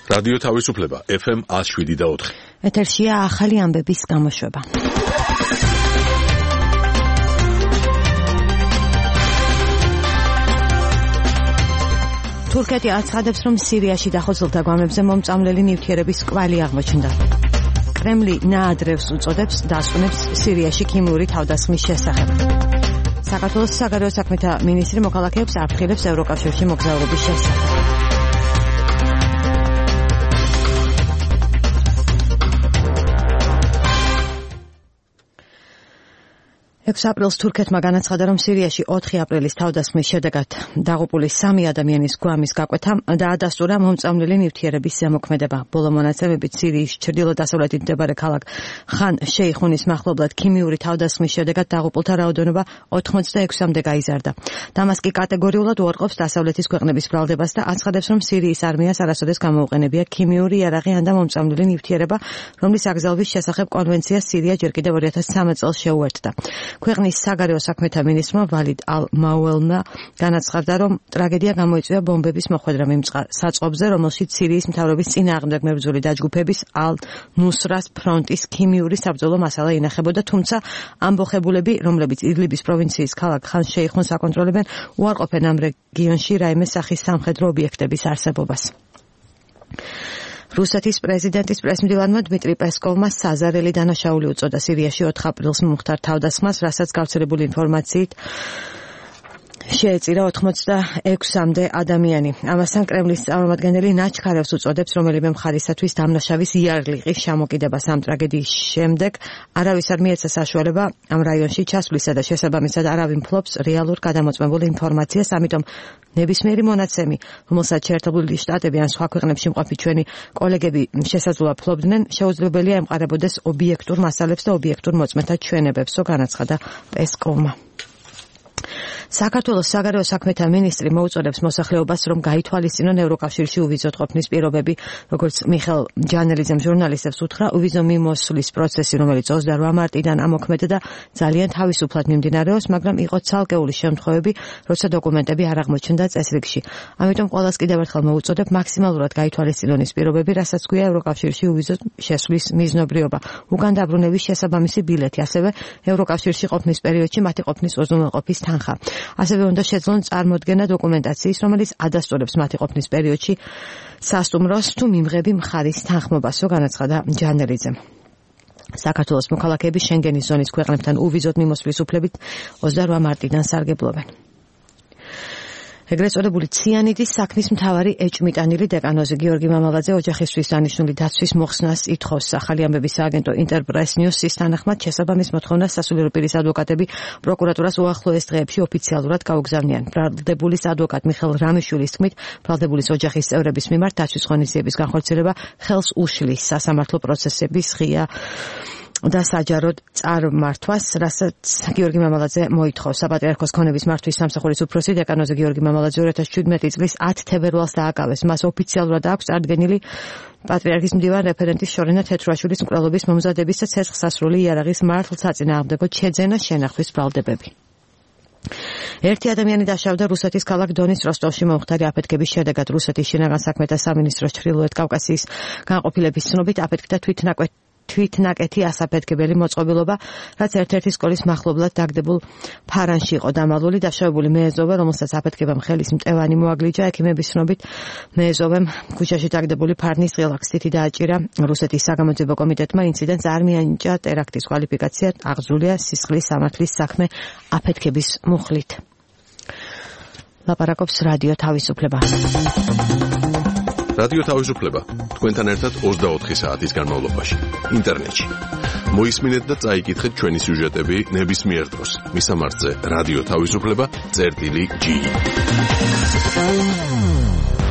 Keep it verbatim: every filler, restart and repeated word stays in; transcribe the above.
რადიო თავისუფლება ეფ ემ one oh seven და four. ეთერშია ახალი ამბების გამოშვება. თურქეთი აცხადებს, რომ სირიაში დახოცილთა გვამებზე მომწამლელი ნივთიერების კვალი აღმოჩნდა. კრემლი ნაადრევს უწოდებს დასვენებს სირიაში ქიმიური თავდასხმის შესახებ. საქართველოს საგარეო საქმეთა მინისტრი მოქალაქეებს აფრთხილებს ევროკავშირში მოგზაურობის შესახებ. ექვსი აპრილს თურქეთმა განაცხადა, რომ სირიაში ოთხი აპრილის თავდასხმის შედეგად დაღუპული სამი ადამიანის გვამის გაკვეთამ და ადასტურა მომწამლელი ნივთიერების ზემოქმედება. ბოლო მონაცემებით სირიის ჩრდილო-დასავლეთით მდებარე ქალაქ ხან შეიხუნის მახლობლად ქიმიური თავდასხმის შედეგად დაღუპულთა რაოდენობა ოთხმოცდაექვსამდე გაიზარდა. დამასკი კატეგორიულად უარყოფს დასავლეთის ქვეყნების ბრალდებას და აცხადებს, რომ სირიის არმიას არასოდეს გამოუყენებია ქიმიური იარაღი ან და მომწამლელი ნივთიერება, რომლის აგზავნის შესახებ კონვენცია სირია ჯერ კიდევ ორი ათას ცხრამეტ წელს შეუერთდა. ქვეყნის საგარეო საქმეთა მინისტრმა ვალიდ ალ-მაუელმა განაცხადა, რომ ტრაგედია გამოიწვია ბომბების მოხვედრამ იმ საწყობზე, რომელშიც სირიის მთავრობის წინააღმდეგ მებრძოლი დაჯგუფების ალ-ნუსრას ფრონტის ქიმიური საბრძოლო მასალა ინახებოდა, თუმცა ამბოხებულები, რომლებიც იდლიბის პროვინციის ქალაქ ხან შეიხუნს აკონტროლებენ, უარყოფენ ამ რეგიონში რაიმე სახის სამხედრო ობიექტების არსებობას. რუსეთის პრეზიდენტის პრესმდივანმა დმიტრი პესკოვმა საზარელი დანაშაული უწოდა სირიაში ოთხ აპრილს მომხდარ თავდასხმას, რასაც გავრცელებული ინფორმაციით შეეწირა ოთხმოცდაექვსამდე ადამიანი. ამასთან კრემლის წარმომადგენელი ნაჩქარევს უწოდებს, რომელიმე მხარისათვის დამნაშავის იარლიყის ჩამოკიდებას ამ ტრაგედიის შემდეგ. არავის არ მიეცა საშუალება ამ რაიონში ჩასვლისა და შესაბამისად არავინ ფლობს რეალურ გადამოწმებულ ინფორმაციას, ამიტომ ნებისმიერი მონაცემი, რომელსაც შეერთებული შტატები ან სხვა ქვეყნებში მყოფი ჩვენი კოლეგები შესაძლოა ფლობდნენ, შეუძლებელია ემყარებოდეს ობიექტურ მასალებს და ობიექტურ მოწმეთა ჩვენებებსო, განაცხადა პესკოვმა. საქართველოს საგარეო საქმეთა მინისტრი მოუწოდებს მოსახლეობას, რომ გაითვალისწინონ ევროკავშირში უვიზოდ ყოფნის პირობები, როგორც მიხელ ჯანელიძემ ჟურნალისტებს უთხრა, უვიზო მიმოსვლის პროცესი, რომელიც ოცდაორი მარტიდან ამოქმედა, ძალიან თავისუფლად მიმდინარეობს, მაგრამ იყო ცალკეული შემთხვევები, როცა დოკუმენტები არ აღმოჩნდა წესრიგში. ამიტომ ყველას კიდევ ერთხელ მოუწოდებ მაქსიმალურად გაითვალისწინონ ის პირობები, რასაც გვია ევროკავშირში უვიზოდ შესვლის მიზნობრიობა, უკან დაბრუნების შესაბამისი ბილეთი, ასევე ევროკავშირში ყოფნის პერიოდში მათი ყოფნის უზრუნველყოფის თანხა. ასევე უნდა შეძლონ წარმოდგენა დოკუმენტაციის, რომელიც ადასტურებს მათი ყოფნის პერიოდში სასტუმროს თუ მიმღები მხარის თანხმობასო, განაცხადა ჯანელიძემ. საქართველოს მოქალაქეები შენგენის ზონის ქვეყნებთან უვიზოდ მიმოსვლის უფლებით ოცდაორი მარტიდან სარგებლობენ. ეგრეთ წოდებული ციანიდის საქმის მთავარი ეჭმიტანილი დეკანოზი გიორგი მამალაძე ოჯახისთვის დანიშნული დაცვის მოხსნას ითხოვს. ახალი ამბების სააგენტო ინტერპრეს ნიუსის თანახმად შესაბამის მოთხოვნას სასულიერო პირის ადვოკატები პროკურატურას უახლოეს დღეებში ოფიციალურად გაუგზავნიან. ბრალდებულის ადვოკატ მიხელ რამიშვილის თქმით, ბრალდებულის ოჯახის წევრების მიმართ დაცვის ღონისძიების განხორციელება ხელს უშლის სასამართლო პროცესების ღია და საჯაროდ წარმართვას, რასაც გიორგი მამალაძე მოითხოვს. საპატრიარქოს ქონების მართვის სამსახურის უფროსი დეკანოზე გიორგი მამალაძე ორი ათას შვიდმეტი წლის ათი თებერვალს დააკავეს. მას ოფიციალურად აქვს წარდგენილი პატრიარქის მდივან რეფერენტის შორენა თეთრუაშვილის მკვლელობის მომზადების და ცეცხლსასროლი იარაღის მართლსაწინააღმდეგო შეძენა შენახვის ბრალდებები. ერთი ადამიანი დაშავდა რუსეთის ქალაქ დონის როსტოვში მომხდარი აფეთქების შედეგად. რუსეთის შინაგან საქმეთა სამინისტროს ჩრდილოეთ კავკასიის განყოფილების ცნობით აფეთქდა თვითნაკვეთ თვითნაკეთი ასაფეთქებელი მოწყობილობა, რაც ერთ-ერთი სკოლის მახლობლად დაგდებულ ფარანში იყო დამალული. დაშავებული მეეზოვე, რომელსაც აფეთქებამ ხელის მტევანი მოაგლიჯა, ექიმების ცნობით მეეზოვემ ქუჩაში დაგდებული ფარნის ღილაკსთითი დააჭირა. რუსეთის საგამოძიებო კომიტეტმა ინციდენტს არ მიანიჭა ტერაქტის კვალიფიკაცია, აღძრულია სისხლის სამართლის საქმე აფეთქების მუხლით. ლაპარაკობს რადიო თავისუფლება. რადიო თავისუფლება თქვენთან ერთად ოცდაოთხი საათის განმავლობაში ინტერნეტში. მოისმინეთ და წაიკითხეთ ჩვენი სიუჟეტები ნებისმიერ დროს. მისამართზე რადიო თავისუფლება წერტილი ჯი.